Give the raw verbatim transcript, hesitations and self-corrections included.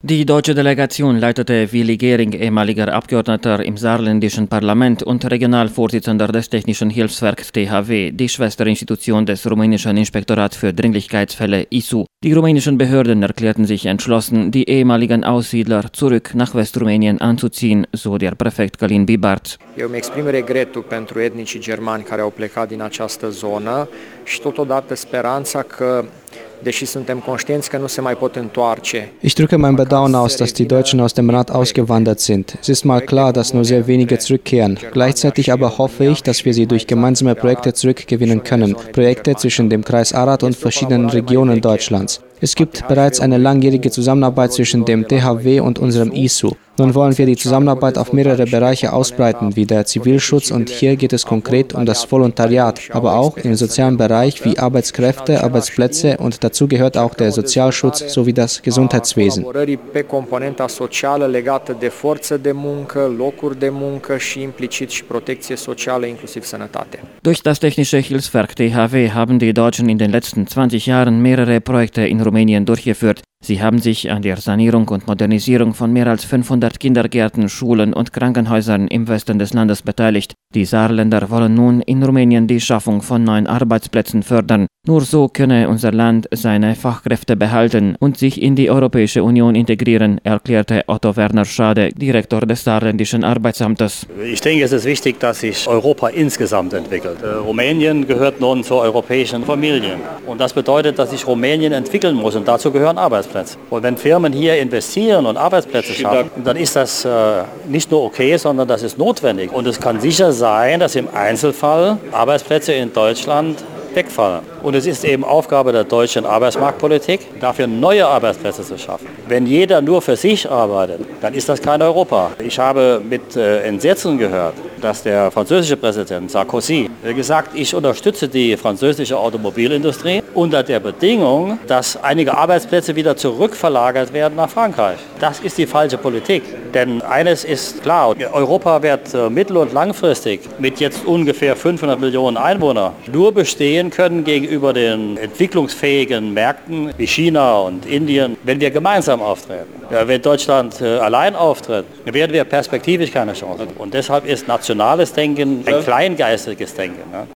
Die deutsche Delegation leitete Willi Gehring, ehemaliger Abgeordneter im saarländischen Parlament und Regionalvorsitzender des Technischen Hilfswerks T H W, die Schwesterinstitution des rumänischen Inspektorats für Dringlichkeitsfälle I S U. Die rumänischen Behörden erklärten sich entschlossen, die ehemaligen Aussiedler zurück nach Westrumänien anzuziehen, so der Präfekt Călin Bibart. Eu îmi exprim regretul pentru etnicii germani care au plecat din această zonă și totodată speranța că deși suntem conștienți că nu se mai pot întoarce. Ich drücke mein Bedauern aus, dass die Deutschen aus dem Land ausgewandert sind. Es ist mal klar, dass nur sehr wenige zurückkehren. Gleichzeitig aber hoffe ich, dass wir sie durch gemeinsame Projekte zurückgewinnen können. Projekte zwischen dem Kreis Arad und verschiedenen Regionen Deutschlands. Es gibt bereits eine langjährige Zusammenarbeit zwischen dem T H W und unserem I S U. Nun wollen wir die Zusammenarbeit auf mehrere Bereiche ausbreiten, wie der Zivilschutz, und hier geht es konkret um das Volontariat, aber auch im sozialen Bereich wie Arbeitskräfte, Arbeitsplätze, und dazu gehört auch der Sozialschutz sowie das Gesundheitswesen. Pe componenta socială legată de forță de muncă, locuri de muncă și implicit și protecție socială, inclusiv sănătate. Durch das Technische Hilfswerk T H W haben die Deutschen in den letzten zwanzig Jahren mehrere Projekte in Rumänien durchgeführt. Sie haben sich an der Sanierung und Modernisierung von mehr als fünfhundert Kindergärten, Schulen und Krankenhäusern im Westen des Landes beteiligt. Die Saarländer wollen nun in Rumänien die Schaffung von neuen Arbeitsplätzen fördern. Nur so könne unser Land seine Fachkräfte behalten und sich in die Europäische Union integrieren, erklärte Otto Werner Schade, Direktor des saarländischen Arbeitsamtes. Ich denke, es ist wichtig, dass sich Europa insgesamt entwickelt. Rumänien gehört nun zur europäischen Familie. Und das bedeutet, dass sich Rumänien entwickeln muss, und dazu gehören Arbeitsplätze. Und wenn Firmen hier investieren und Arbeitsplätze schaffen, dann ist das äh, nicht nur okay, sondern das ist notwendig. Und es kann sicher sein, dass im Einzelfall Arbeitsplätze in Deutschland wegfallen. Und es ist eben Aufgabe der deutschen Arbeitsmarktpolitik, dafür neue Arbeitsplätze zu schaffen. Wenn jeder nur für sich arbeitet, dann ist das kein Europa. Ich habe mit äh, Entsetzen gehört, dass der französische Präsident Sarkozy gesagt, ich unterstütze die französische Automobilindustrie unter der Bedingung, dass einige Arbeitsplätze wieder zurückverlagert werden nach Frankreich. Das ist die falsche Politik. Denn eines ist klar, Europa wird äh, mittel- und langfristig mit jetzt ungefähr fünfhundert Millionen Einwohnern nur bestehen können gegenüber den entwicklungsfähigen Märkten wie China und Indien, wenn wir gemeinsam auftreten. Ja, wenn Deutschland äh, allein auftritt, werden wir perspektivisch keine Chance. Und deshalb ist nationales Denken ein kleingeistiges Denken. Ne?